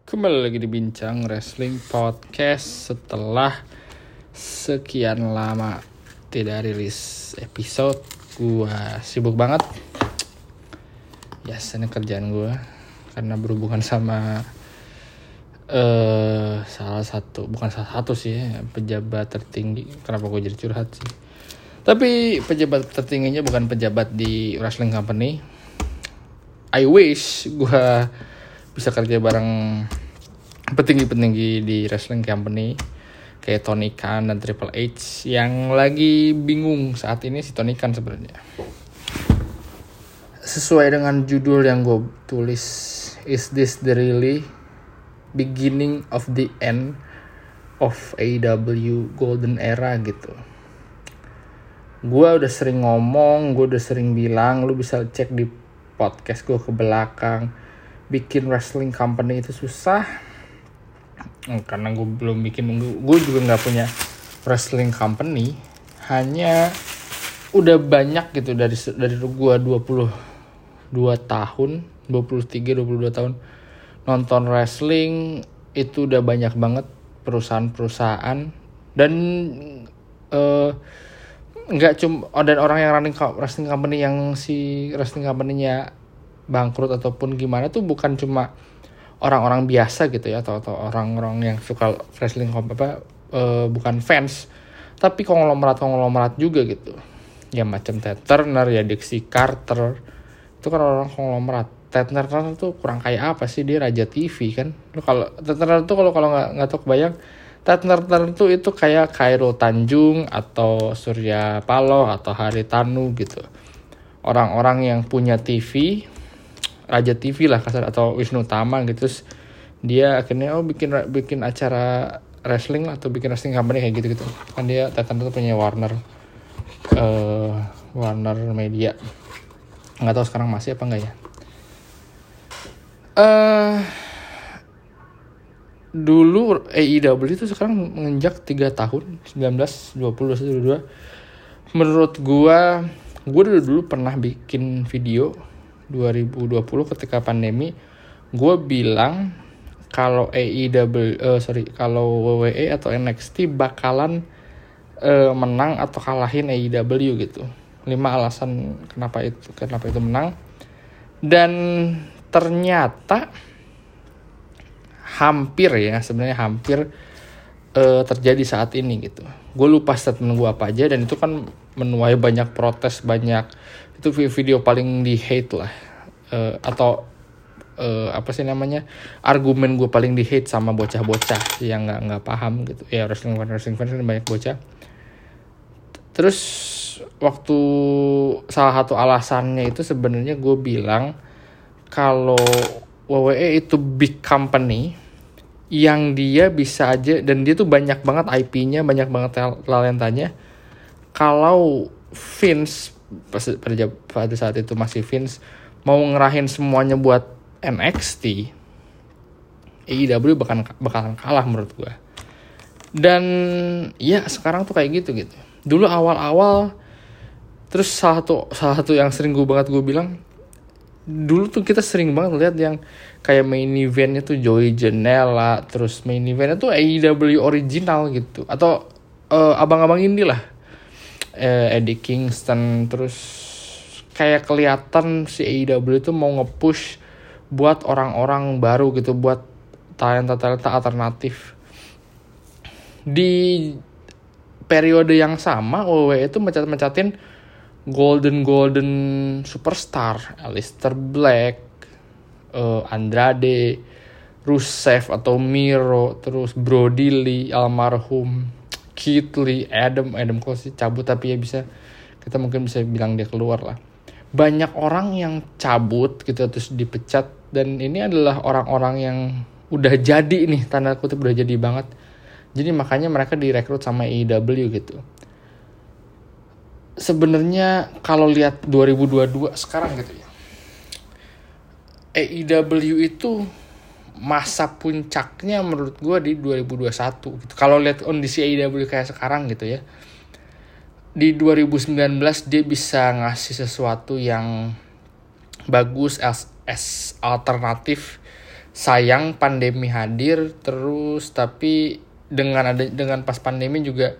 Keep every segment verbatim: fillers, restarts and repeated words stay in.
Kembali lagi di Bincang Wrestling Podcast setelah sekian lama tidak rilis episode. Gua sibuk banget. Ya, yes, ini kerjaan gua karena berhubungan sama uh, salah satu, bukan salah satu sih, pejabat tertinggi. Kenapa gua jadi curhat sih? Tapi pejabat tertingginya bukan pejabat di wrestling company. I wish gua bisa kerja bareng petinggi-petinggi di wrestling company kayak Tony Khan dan Triple H yang lagi bingung saat ini. Si Tony Khan sebenarnya, sesuai dengan judul yang gue tulis, is this the really beginning of the end of A E W Golden Era gitu. Gue udah sering ngomong, gue udah sering bilang, lu bisa cek di podcast gue ke belakang, bikin wrestling company itu susah. Karena gue belum bikin, gue juga nggak punya wrestling company. Hanya udah banyak gitu dari dari gue dua puluh dua tahun, dua puluh tiga, dua puluh dua tahun nonton wrestling. Itu udah banyak banget perusahaan-perusahaan dan uh, nggak cuma oh, dan orang yang running wrestling company yang si wrestling company-nya bangkrut ataupun gimana tuh bukan cuma orang-orang biasa gitu ya, atau atau orang-orang yang suka wrestling apa uh, bukan fans, tapi konglomerat-konglomerat juga gitu. Ya macam Ted Turner, ya Dixie Carter. Itu kan orang konglomerat. Ted Turner tuh kurang kayak apa sih, dia raja T V kan. Lu kalau Ted Turner tuh kalau kalau enggak enggak tahu kebayang, Ted Turner tuh itu kayak Khairul Tanjung atau Surya Paloh atau Haritanu gitu. Orang-orang yang punya T V, raja T V lah kasar, atau Wisnu Tama gitu. Terus dia akhirnya oh bikin bikin acara wrestling atau bikin wrestling company kayak gitu-gitu. Kan dia tertentu punya Warner uh, Warner Media. Nggak tahu sekarang masih apa enggak ya. Uh, dulu A E W itu sekarang menginjak tiga tahun, sembilan belas, dua puluh, dua puluh satu, dua puluh dua. Menurut gua, gua dulu dulu pernah bikin video dua ribu dua puluh ketika pandemi, gue bilang kalau A E W, uh, sorry, kalau W W E atau N X T bakalan uh, menang atau kalahin A E W gitu. Lima alasan kenapa itu, kenapa itu menang. Dan ternyata hampir ya, sebenarnya hampir uh, terjadi saat ini gitu. Gue lupa statement gue apa aja, dan itu kan menuai banyak protes, banyak. Itu video paling di hate lah, uh, atau uh, apa sih namanya, argumen gue paling di hate sama bocah-bocah yang nggak nggak paham gitu ya. Wrestling fans wrestling fans kan banyak bocah. Terus waktu salah satu alasannya itu sebenarnya gue bilang kalau W W E itu big company yang dia bisa aja, dan dia tuh banyak banget I P-nya, banyak banget talentanya. Kalau Vince pada pada saat itu masih Vince mau ngerahin semuanya buat N X T, A E W bakalan bakalan kalah menurut gue. Dan ya sekarang tuh kayak gitu gitu. Dulu awal-awal, terus salah satu salah satu yang sering gue banget gue bilang, dulu tuh kita sering banget lihat yang kayak main eventnya tuh Joey Janela, terus main eventnya tuh A E W original gitu, atau uh, abang-abang indie lah. Eddie Kingston. Terus kayak kelihatan si A E W itu mau nge-push buat orang-orang baru gitu, buat talenta-talenta alternatif. Di periode yang sama W W E itu mencat-mencatin golden golden superstar, Aleister Black, uh, Andrade, Rusev atau Miro, terus Brody Lee, almarhum Keith Lee, Adam, Adam Cole sih cabut, tapi ya bisa, kita mungkin bisa bilang dia keluar lah. Banyak orang yang cabut gitu terus dipecat, dan ini adalah orang-orang yang udah jadi nih, tanda kutip udah jadi banget. Jadi makanya mereka direkrut sama A E W gitu. Sebenarnya kalau lihat dua ribu dua puluh dua sekarang gitu ya, A E W itu masa puncaknya menurut gue di dua ribu dua puluh satu gitu. Kalau lihat kondisi A E W kayak sekarang gitu ya, di dua ribu sembilan belas dia bisa ngasih sesuatu yang bagus as, as alternatif sayang pandemi hadir terus, tapi dengan ada dengan pas pandemi juga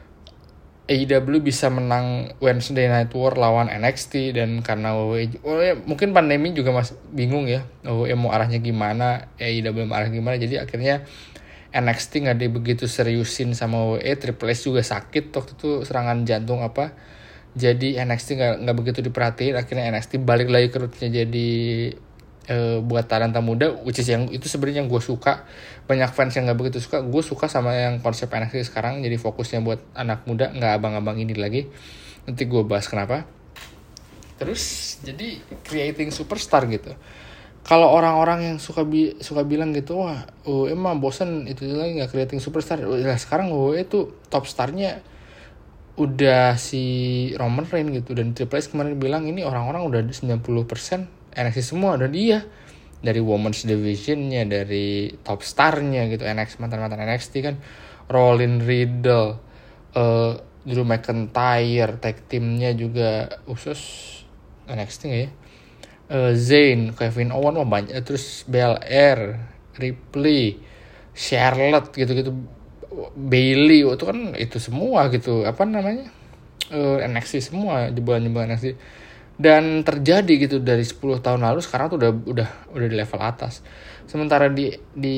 A E W bisa menang Wednesday Night War lawan N X T, dan karena W W E oh ya, mungkin pandemi juga masih bingung ya W W E mau arahnya gimana, A E W mau arahnya gimana, jadi akhirnya N X T nggak begitu seriusin sama W W E. Triple H juga sakit waktu itu serangan jantung apa, jadi N X T nggak nggak begitu diperhatiin. Akhirnya N X T balik lagi ke rootnya jadi uh, buat talenta muda, which is yang itu sebenarnya yang gue suka. Banyak fans yang nggak begitu suka, gue suka sama yang konsep N X T sekarang, jadi fokusnya buat anak muda, nggak abang-abang ini lagi. Nanti gue bahas kenapa. Terus jadi creating superstar gitu. Kalau orang-orang yang suka bi- suka bilang gitu, wah, oh emang bosen itu lagi nggak creating superstar. Udah sekarang W W E itu top starnya udah si Roman Reigns gitu, dan Triple H kemarin bilang ini orang-orang udah sembilan puluh persen N X T semua, dan dia dari Women's Divisionnya, dari top starnya gitu, N X T mantan-mantan N X T kan, Rollin Riddle, uh, Drew McIntyre, tag teamnya juga khusus N X T nggak ya? Uh, Zayn, Kevin Owens, wah banyak, terus Belair, Ripley, Charlotte gitu-gitu, Bayley, itu kan itu semua gitu, apa namanya, uh, N X T semua, jebolan-jebolan N X T, dan terjadi gitu dari sepuluh tahun lalu, sekarang tuh udah udah udah di level atas. Sementara di di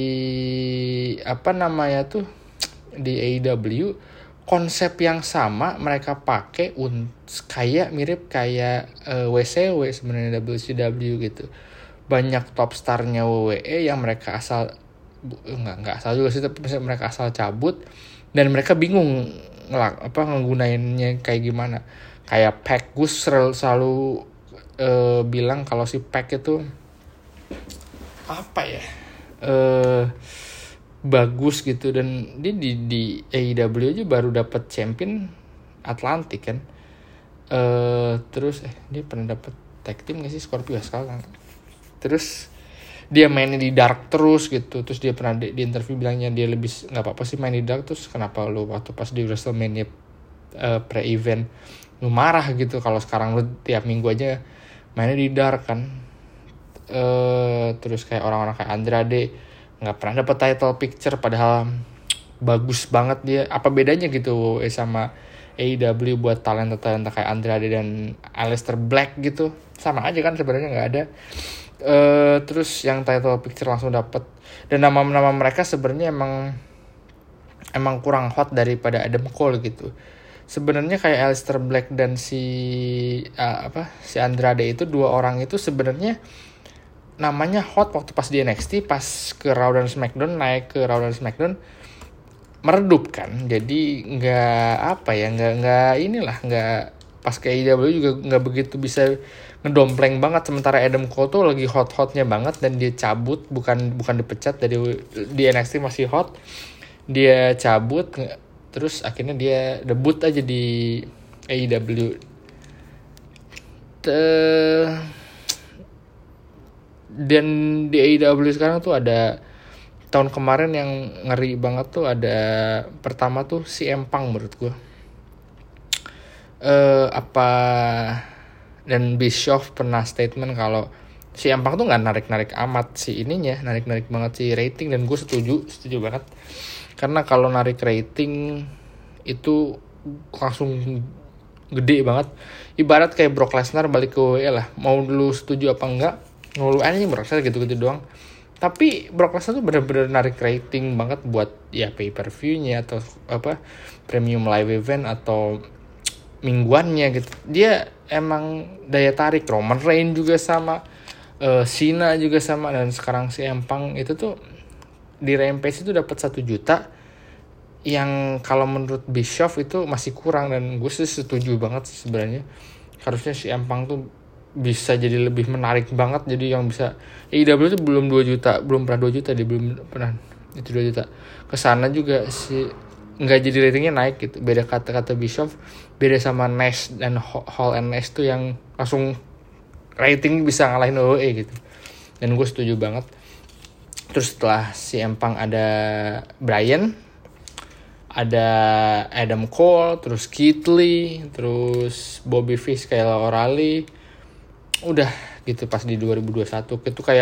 apa namanya tuh di A E W konsep yang sama mereka pakai un kayak mirip kayak uh, W C W sebenarnya, W C W gitu. Banyak top starnya W W E yang mereka asal enggak enggak asal juga sih, tapi mereka asal cabut dan mereka bingung ngelak apa ngegunainnya kayak gimana. Kayak Pac, Gus selalu, selalu uh, bilang kalau si Pac itu apa ya? Uh, bagus gitu, dan dia di di A E W aja baru dapat champion Atlantic kan. Uh, terus eh dia pernah dapat tag team nggak sih Scorpio sekarang. Terus dia mainnya di dark terus gitu. Terus dia pernah di, di interview bilangnya dia lebih nggak apa-apa sih main di dark, terus kenapa lu waktu pas di WrestleMania uh, pre-event lu marah gitu, kalau sekarang lu tiap minggu aja mainnya di dark kan. Uh, terus kayak orang-orang kayak Andrade nggak pernah dapat title picture padahal bagus banget dia. Apa bedanya gitu sama A E W buat talenta-talenta kayak Andrade dan Aleister Black gitu? Sama aja kan sebenarnya, nggak ada. Uh, terus yang title picture langsung dapat, dan nama-nama mereka sebenarnya emang emang kurang hot daripada Adam Cole gitu. Sebenarnya kayak Aleister Black dan si uh, apa si Andrade itu, dua orang itu sebenarnya namanya hot waktu pas di N X T, pas ke Raw dan SmackDown, naik ke Raw dan SmackDown meredup kan. Jadi nggak apa ya, nggak nggak inilah nggak pas ke A E W juga nggak begitu bisa ngedompleng banget. Sementara Adam Cole tuh lagi hot-hotnya banget dan dia cabut, bukan bukan dipecat dari di N X T masih hot, dia cabut terus akhirnya dia debut aja di A E W. Te- dan di A E W sekarang tuh ada tahun kemarin yang ngeri banget tuh, ada pertama tuh si C M Punk menurut gue uh, apa dan Bischoff pernah statement kalau si C M Punk tuh nggak narik-narik amat si ininya, narik-narik banget si rating, dan gue setuju setuju banget, karena kalau narik rating itu langsung gede banget, ibarat kayak Brock Lesnar balik ke W W E lah, mau lu setuju apa enggak, ngeluh aja Brock Lesnar gitu-gitu doang. Tapi Brock Lesnar tuh bener-bener narik rating banget buat ya pay per view-nya atau apa premium live event atau mingguannya gitu. Dia emang daya tarik. Roman Reigns juga sama, uh, Cena juga sama, dan sekarang si C M Punk itu tuh di Rampage itu dapat satu juta, yang kalau menurut Bischoff itu masih kurang, dan gue sih setuju banget sebenarnya. Harusnya si C M Punk tuh bisa jadi lebih menarik banget, jadi yang bisa A E W itu belum dua juta, belum pernah dua juta, dia belum pernah itu dua juta. Kesana juga si nggak jadi ratingnya naik gitu. Beda kata-kata Bischoff, beda sama Nash dan Hall and Nash tuh yang langsung rating bisa ngalahin W W E gitu. Dan gue setuju banget. Terus setelah si C M Punk ada Bryan, ada Adam Cole, terus Keith Lee, terus Bobby Fish, Kyle O'Reilly. Udah gitu pas di dua ribu dua puluh satu itu kayak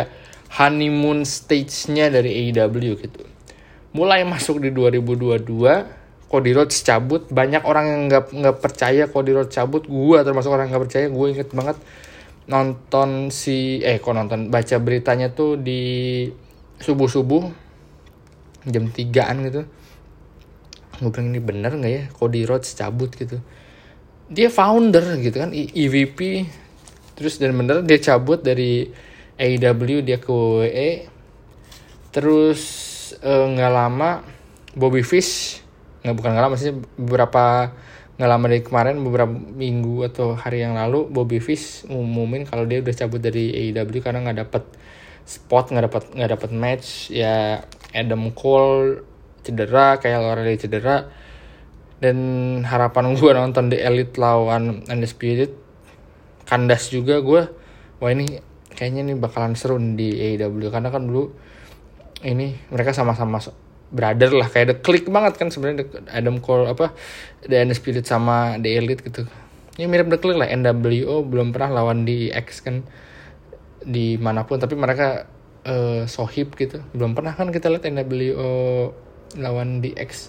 honeymoon stage-nya dari A E W gitu. Mulai masuk di dua ribu dua puluh dua, Cody Rhodes cabut. Banyak orang yang nggak nggak percaya Cody Rhodes cabut. Gue termasuk orang yang nggak percaya. Gue inget banget nonton si eh kok nonton baca beritanya tuh di subuh subuh jam tigaan gitu. Gue bilang ini bener nggak ya Cody Rhodes cabut gitu. Dia founder gitu kan, E V P. Terus dan bener dia cabut dari A E W dia ke W W E. Terus nggak uh, lama Bobby Fish nggak bukan nggak lama sih beberapa nggak lama dari kemarin beberapa minggu atau hari yang lalu Bobby Fish ngumumin kalau dia udah cabut dari A E W karena nggak dapet spot, nggak dapet nggak dapet match. Ya Adam Cole cedera, Kyle O'Reilly cedera, dan harapan gue nonton The Elite lawan Undisputed kandas juga. Gue wah ini kayaknya ini bakalan seru di A E W karena kan dulu ini mereka sama-sama brother lah, kayak The Click banget kan sebenarnya Adam Cole apa The Undisputed sama The Elite gitu. Ini mirip The Click lah. N W O belum pernah lawan di X kan di manapun, tapi mereka uh, sohib gitu. Belum pernah kan kita lihat N W O lawan di X.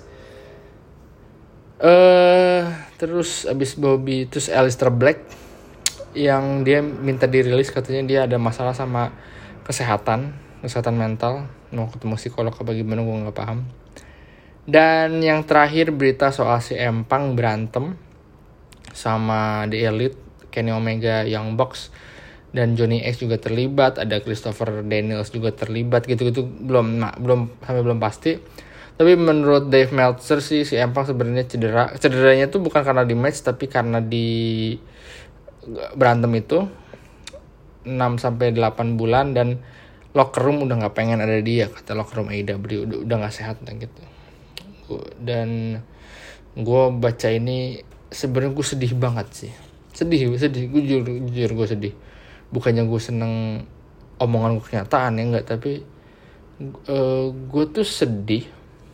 Uh, terus abis Bobby terus Aleister Black yang dia minta dirilis, katanya dia ada masalah sama kesehatan kesehatan mental, mau ketemu psikolog apa gimana gue nggak paham. Dan yang terakhir berita soal si M Punk berantem sama The Elite, Kenny Omega, Young Bucks, dan Johnny X juga terlibat, ada Christopher Daniels juga terlibat gitu-gitu, belum nah, belum sampai belum pasti. Tapi menurut Dave Meltzer sih si M Punk sebenarnya cedera. Cederanya tuh bukan karena di match tapi karena di berantem itu enam sampai delapan bulan, dan locker room udah nggak pengen ada dia, kata locker room A E W udah udah nggak sehat dan gitu. Dan gue baca ini sebenarnya gue sedih banget sih, sedih sedih gue jujur jujur gue sedih. Bukannya gue seneng omongan gue kenyataan ya enggak, tapi uh, gue tuh sedih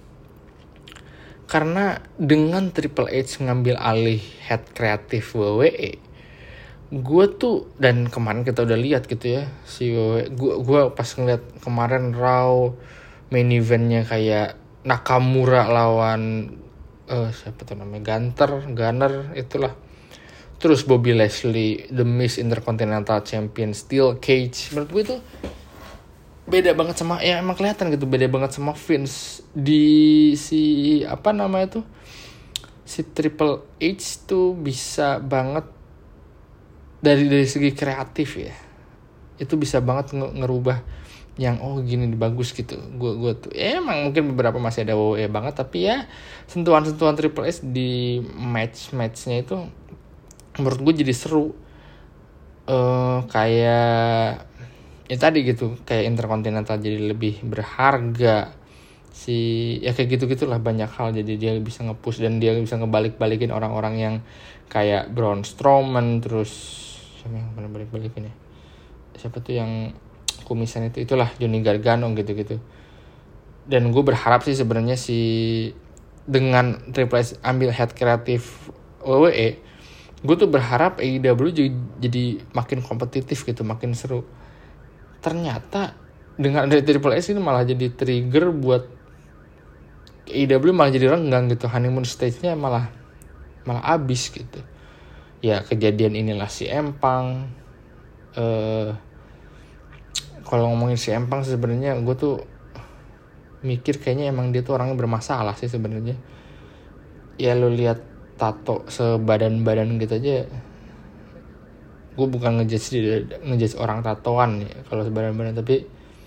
karena dengan Triple H ngambil alih head kreatif W W E, gue tuh, dan kemarin kita udah lihat gitu ya si W W E, gue gue pas ngeliat kemarin Raw main eventnya kayak Nakamura lawan uh, siapa tuh namanya Gunter Gunner itulah, terus Bobby Lashley The Miz Intercontinental Champion Steel Cage, menurut gue itu beda banget sama, ya emang kelihatan gitu beda banget sama Vince di si apa namanya tuh si Triple H tuh bisa banget dari dari segi kreatif ya, itu bisa banget ngerubah yang oh gini bagus gitu. Gue gue tuh ya, emang mungkin beberapa masih ada W W E banget, tapi ya sentuhan-sentuhan Triple H di match-matchnya itu menurut gue jadi seru. Uh, kayak ya tadi gitu, kayak Intercontinental jadi lebih berharga si ya kayak gitu gitulah, banyak hal. Jadi dia bisa nge-push dan dia bisa ngebalik-balikin orang-orang yang kayak Braun Strowman, terus siapa yang pernah balik-balikin ya, siapa tuh yang kumisan itu, itulah Johnny Gargano gitu-gitu. Dan gue berharap sih sebenarnya si dengan Triple H ambil head kreatif W W E, gue tuh berharap A E W jadi, jadi makin kompetitif gitu, makin seru. Ternyata dengan ada Triple H ini malah jadi trigger buat A E W malah jadi renggang gitu, honeymoon stage-nya malah malah abis gitu. Ya kejadian inilah si M Punk. Uh, kalau ngomongin si M Punk sebenarnya gue tuh mikir kayaknya emang dia tuh orangnya bermasalah sih sebenarnya. Ya lo lihat tato sebadan-badan gitu aja. Gue bukan ngejudge ngejudge orang tatoan ya kalau sebadan-badan, tapi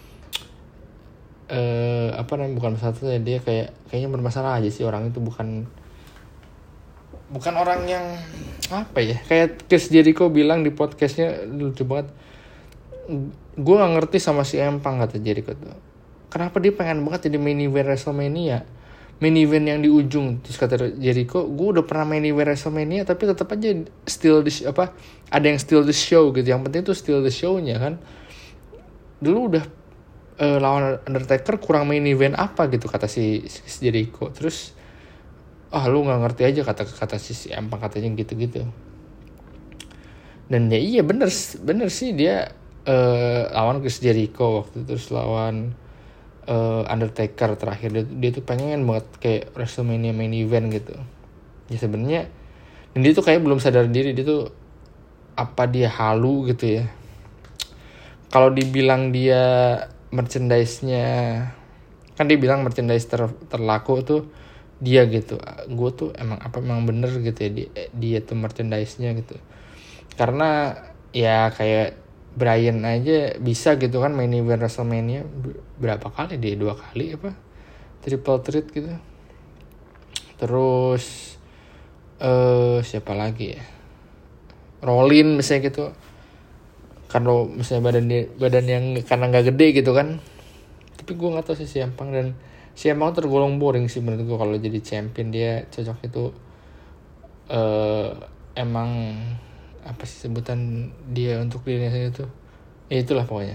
uh, apa namanya bukan masalah tuh ya, dia kayak kayaknya bermasalah aja sih orang itu, bukan bukan orang yang apa ya, kayak Chris Jericho bilang di podcastnya lucu banget, gue gak ngerti sama si M Punk, kata Jericho tuh, kenapa dia pengen banget jadi main event WrestleMania, main event yang di ujung. Terus kata Jericho, gue udah pernah main event WrestleMania tapi tetap aja still the, apa ada yang still the show gitu, yang penting tuh still the show-nya kan. Dulu udah uh, lawan Undertaker kurang main event apa gitu, kata si, si Jericho. Terus ah lu nggak ngerti aja, kata kata si si M Punk katanya gitu-gitu. Dan ya iya bener bener sih, dia uh, lawan Chris Jericho waktu itu, terus lawan uh, Undertaker terakhir. Dia, dia tuh pengen banget kayak WrestleMania main event gitu. Ya sebenarnya, dan dia tuh kayak belum sadar diri, dia tuh apa dia halu gitu ya. Kalau dibilang dia merchandise-nya, kan dia bilang merchandise ter, terlaku tuh dia gitu. Gue tuh emang apa emang bener gitu ya dia, dia tuh merchandise-nya gitu. Karena ya kayak Bryan aja bisa gitu kan main event WrestleMania berapa kali dia, dua kali apa triple threat gitu. Terus eh uh, siapa lagi ya, Rollins misalnya gitu. Kalau misalnya badan dia, badan yang karena nggak gede gitu kan. Tapi gue nggak tahu sih C M Punk, dan C M Punk tergolong boring sih menurut gue kalau jadi champion. Dia cocok itu uh, emang apa sih sebutan dia untuk dirinya itu, ya itulah pokoknya.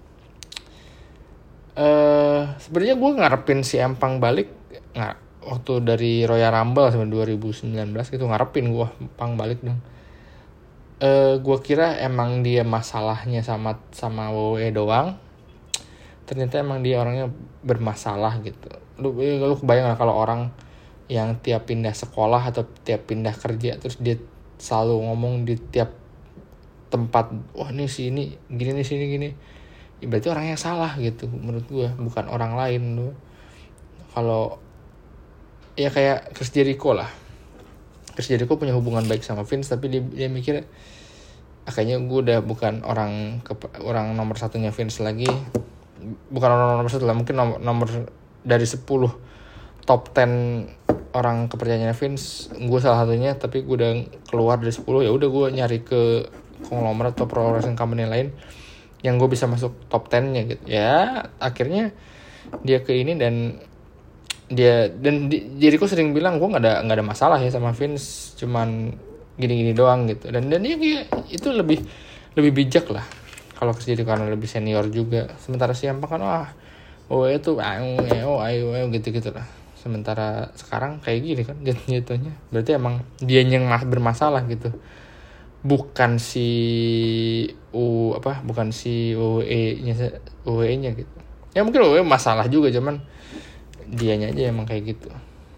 Uh, sebenarnya gue ngarepin si M Punk balik nggak waktu dari Royal Rumble sama dua ribu sembilan belas gitu, ngarepin gue Punk balik dong. Uh, gue kira emang dia masalahnya sama sama W W E doang, ternyata emang dia orangnya bermasalah gitu. Lu, lu kebayang lah kalau orang yang tiap pindah sekolah atau tiap pindah kerja terus dia selalu ngomong di tiap tempat, wah ini sih ini gini nih sini gini, ya berarti orangnya salah gitu menurut gue, bukan orang lain. Lu kalau ya kayak Chris Jericho lah, Chris Jericho punya hubungan baik sama Vince, tapi dia, dia mikir ah, kayaknya gue udah bukan orang orang nomor satunya Vince lagi, bukan orang nomor satu lah, mungkin nomor, nomor dari sepuluh top ten orang kepercayaannya Vince, gue salah satunya, tapi gue udah keluar dari sepuluh. Ya udah gue nyari ke konglomerat atau pro wrestling company lain yang gue bisa masuk top ten-nya gitu. Ya akhirnya dia ke ini, dan dia dan Jericho sering bilang gue nggak ada nggak ada masalah ya sama Vince, cuman gini-gini doang gitu. Dan dan dia itu lebih lebih bijak lah kalau ke Jericho karena lebih senior juga. Sementara si M Punk kan wah oh itu ayo ayo ayo gitu gitu lah. Sementara sekarang kayak gini kan jatuhnya, berarti emang dia yang bermasalah gitu, bukan si U apa bukan si W W E-nya W W E-nya gitu. Ya mungkin W W E masalah juga, cuman dianya aja emang kayak gitu.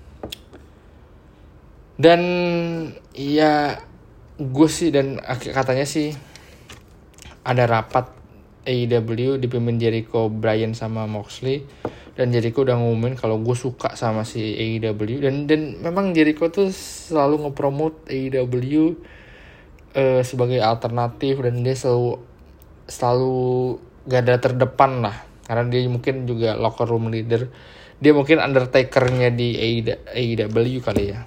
Dan ya gue sih, dan katanya sih ada rapat A E W dipimpin Jericho, Bryan sama Moxley, dan Jericho udah ngumumin kalau gue suka sama si A E W, dan dan memang Jericho tuh selalu ngepromote A E W uh, sebagai alternatif, dan dia selalu selalu garda terdepan lah, karena dia mungkin juga locker room leader, dia mungkin Undertaker-nya di A E W kali ya.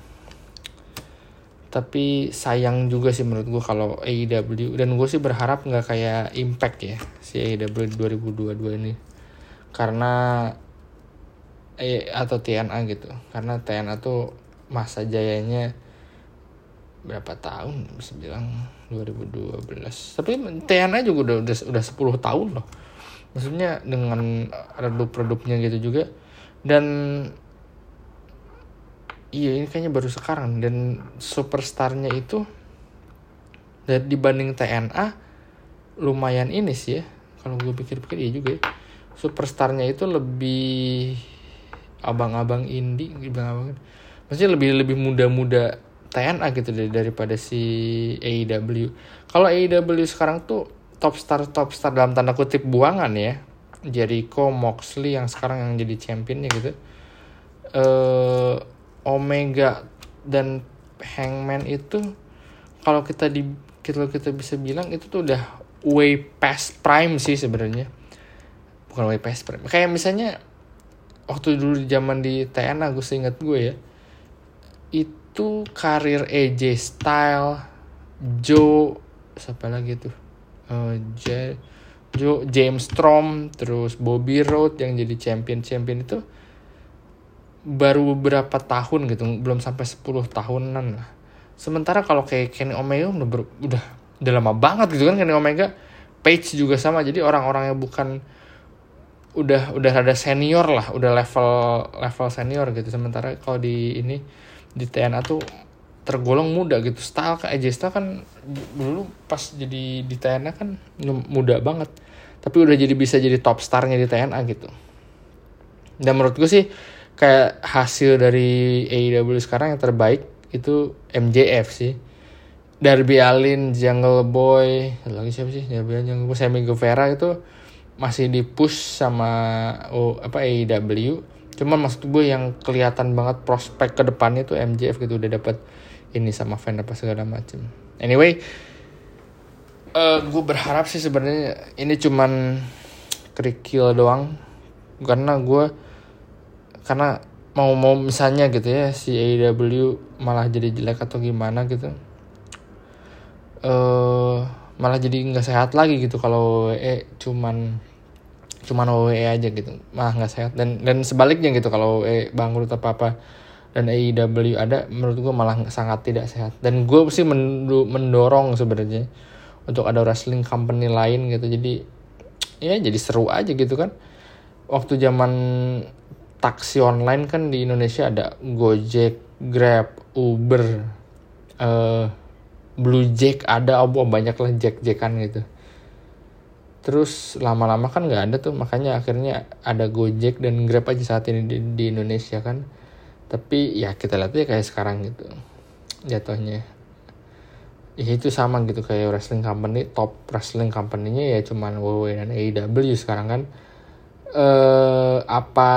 Tapi sayang juga sih menurut gue kalau A E W, dan gue sih berharap nggak kayak Impact ya si A E W dua ribu dua puluh dua ini, karena eh, atau T N A gitu, karena T N A tuh masa jayanya berapa tahun bisa bilang dua ribu dua belas, tapi T N A juga udah udah, udah sepuluh tahun loh, maksudnya dengan produk-produknya gitu juga. Dan iya ini kayaknya baru sekarang, dan superstarnya itu dan dibanding T N A lumayan ini sih ya, kalau gue pikir-pikir iya juga ya, superstarnya itu lebih abang-abang indie, abang-abang, maksudnya lebih lebih muda-muda T N A gitu deh daripada si A E W. Kalau A E W sekarang tuh top star top star dalam tanda kutip buangan ya, Jericho, Moxley yang sekarang yang jadi championnya gitu, eh Omega dan Hangman itu kalau kita di kalau kita bisa bilang itu tuh udah way past prime sih sebenarnya, bukan way past prime. Kayak misalnya waktu dulu di zaman di T N A, gue seingat gue ya, itu karir A J Styles, Joe, siapa lagi tuh, uh, J- Joe, James Storm, terus Bobby Roode yang jadi champion-champion itu baru beberapa tahun gitu, belum sampai sepuluh tahunan lah. Sementara kalau kayak Kenny Omega udah ber, udah udah lama banget gitu kan Kenny Omega, Page juga sama. Jadi orang-orangnya bukan udah udah ada senior lah, udah level level senior gitu. Sementara kalau di ini di T N A tuh tergolong muda gitu. Style kayak A J Styles kan dulu pas jadi di T N A kan muda banget, tapi udah jadi bisa jadi top starnya di T N A gitu. Dan menurut gue sih kayak hasil dari A E W sekarang yang terbaik itu M J F sih. Darby Allin, Jungle Boy, lagi siapa sih? Darby Allin, Jungle Boy, Sammy Guevara itu masih di push sama oh, apa A E W. Cuman maksud gue yang kelihatan banget prospek ke depannya tuh M J F gitu, udah dapat ini sama fan apa segala macem. Anyway, uh, gue berharap sih sebenarnya ini cuman kerikil doang, karena gue karena mau mau misalnya gitu ya si A E W malah jadi jelek atau gimana gitu. Uh, malah jadi nggak sehat lagi gitu kalau W W E cuman cuman W W E aja gitu, malah nggak sehat. Dan dan sebaliknya gitu, kalau W W E bangkrut apa apa dan A E W ada, menurut gue malah sangat tidak sehat. Dan gue sih mendorong sebenarnya untuk ada wrestling company lain gitu, jadi ya jadi seru aja gitu kan. Waktu zaman taksi online kan di Indonesia ada Gojek, Grab, Uber, uh, Blue Jack ada, oh banyak lah jack-jackan gitu. Terus lama-lama kan nggak ada tuh, makanya akhirnya ada Gojek dan Grab aja saat ini di, di Indonesia kan. Tapi ya kita lihat ya kayak sekarang gitu jatuhnya. Ya itu sama gitu kayak wrestling company, top wrestling company-nya ya cuman W W E dan A E W sekarang kan. Eh apa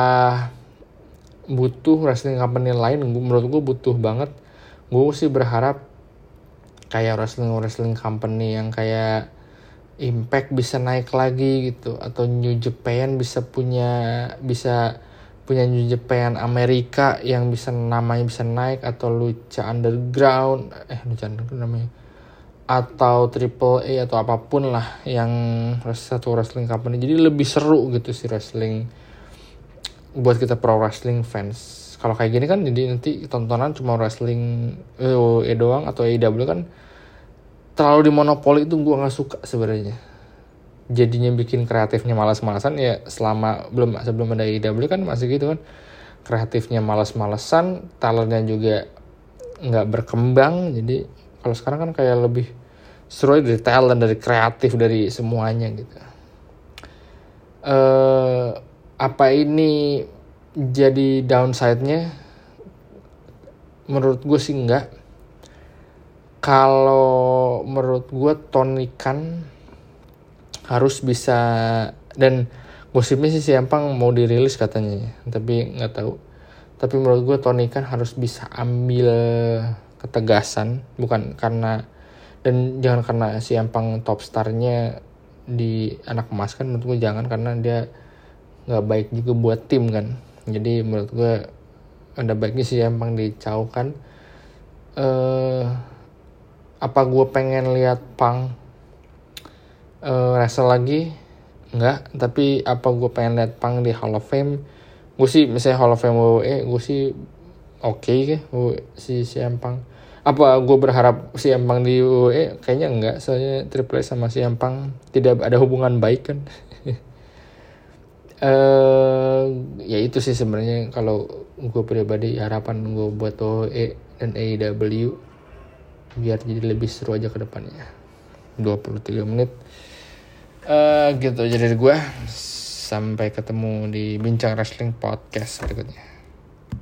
butuh wrestling company lain? Menurut gue butuh banget. Gue sih berharap kayak wrestling wrestling company yang kayak Impact bisa naik lagi gitu, atau New Japan bisa punya bisa punya New Japan Amerika yang bisa namanya bisa naik, atau Lucha Underground eh Lucha Underground namanya, atau Triple A atau apapun lah yang satu wrestling company. Jadi lebih seru gitu sih wrestling buat kita pro wrestling fans. Kalau kayak gini kan jadi nanti tontonan cuma wrestling W W E doang atau A E W kan terlalu dimonopoli, itu gue nggak suka sebenarnya. Jadinya bikin kreatifnya malas-malasan ya. Selama belum sebelum ada A E W kan masih gitu kan, kreatifnya malas-malasan, talentnya juga nggak berkembang. Jadi kalau sekarang kan kayak lebih seru dari talent, dari kreatif, dari semuanya gitu. Uh, apa ini jadi downside-nya? Menurut gue sih enggak. Kalau menurut gue Tony Khan harus bisa, dan gosipnya sih si Empang mau dirilis katanya, tapi nggak tahu. Tapi menurut gue Tony Khan harus bisa ambil ketegasan, bukan karena, dan jangan karena si Empang top starnya di anak emas kan, menurut gue jangan, karena dia nggak baik juga buat tim kan. Jadi menurut gue ada baiknya sih emang dicaukan. Uh, apa gue pengen lihat Punk uh, wrestle lagi? Enggak. Tapi apa gue pengen lihat Punk di Hall of Fame? Gue sih misalnya Hall of Fame W W E, gue sih oke okay, ke si si Punk. Apa gue berharap si Punk di W W E? Kayaknya enggak. Soalnya Triple H sama si Punk tidak ada hubungan baik kan. Uh, ya itu sih sebenarnya kalau gue pribadi, harapan gue buat W W E dan A E W biar jadi lebih seru aja ke depannya. dua puluh tiga menit uh, gitu aja dari gue. Sampai ketemu di Bincang Wrestling Podcast berikutnya.